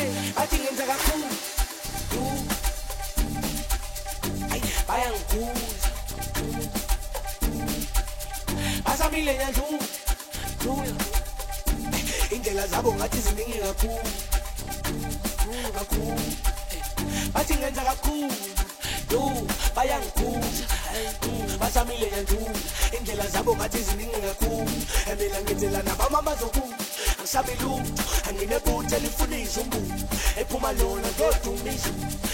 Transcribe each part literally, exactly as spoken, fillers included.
bathi ngenza kakhulu hayi bayangibuza basamile nyandlula dlula indlela zabo ngathi ziningi kakhulu kakhulu bathi ngenza kakhulu yo bayangibuza basamile nyandlula indlela zabo ngathi ziningi kakhulu mina ngenzela nabama bazokuba angisabe lutho anginebuthe lifundisa umbuzo ephuma lona kodumisa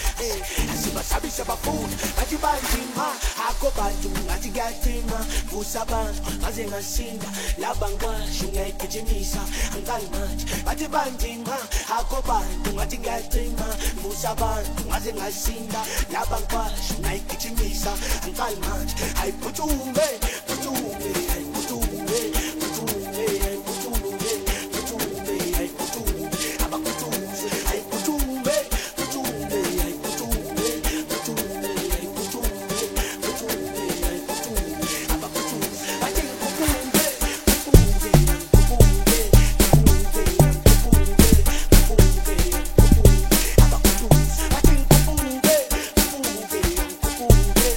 asibasabisa bafuna bathi banzima akho bantu ngathi kuyacima vusa abantu ngaze ngasinda laba ngikwasho ngiyayigijimisa angiqali manje bathi banzima akho bantu ngathi kuyacima vusa abantu ngaze ngasinda laba ngikwasho ngiyayigijimisa angiqali manje ayiphucume phucume ayiphucume phucume ayiphucume phucume ayiphucume abaphucume ayiphucume phucume ayiphucume phucume ayiphucume phucume ayiphucume abaphucume bathi kupunge kupunge kupunge kupunge kupunge kupunge abaphucume bathi kupunge kupunge kupunge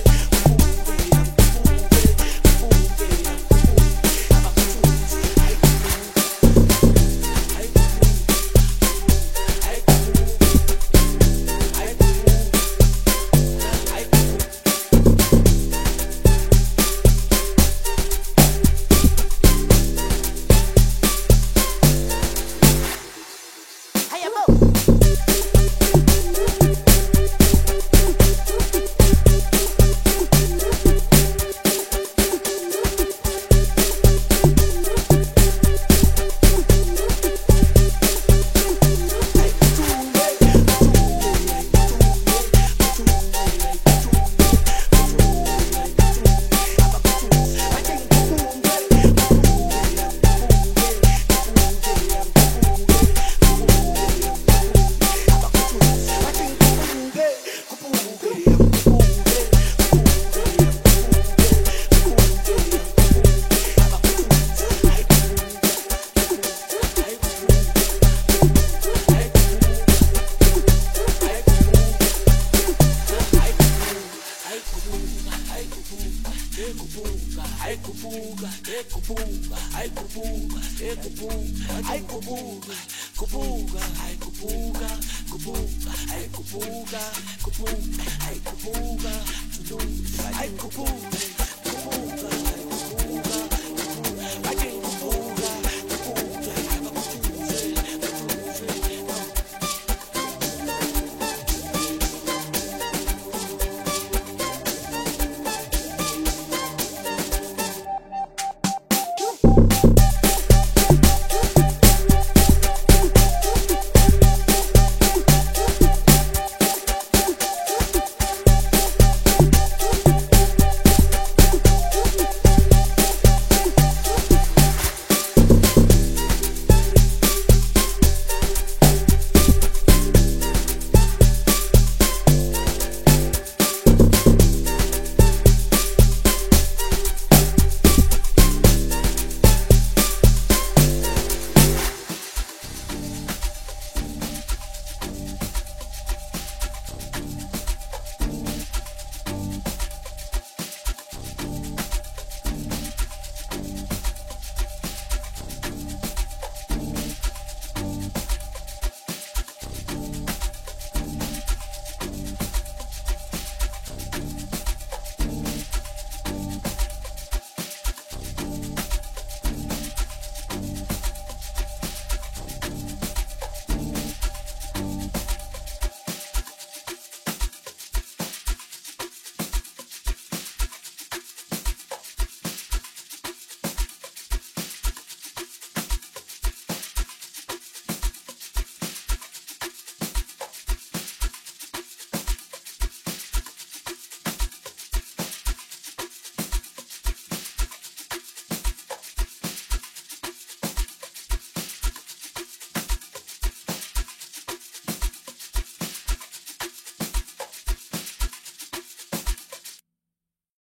Kupunga, kupunga, kupunga, kupunga, kupunga, kupunga,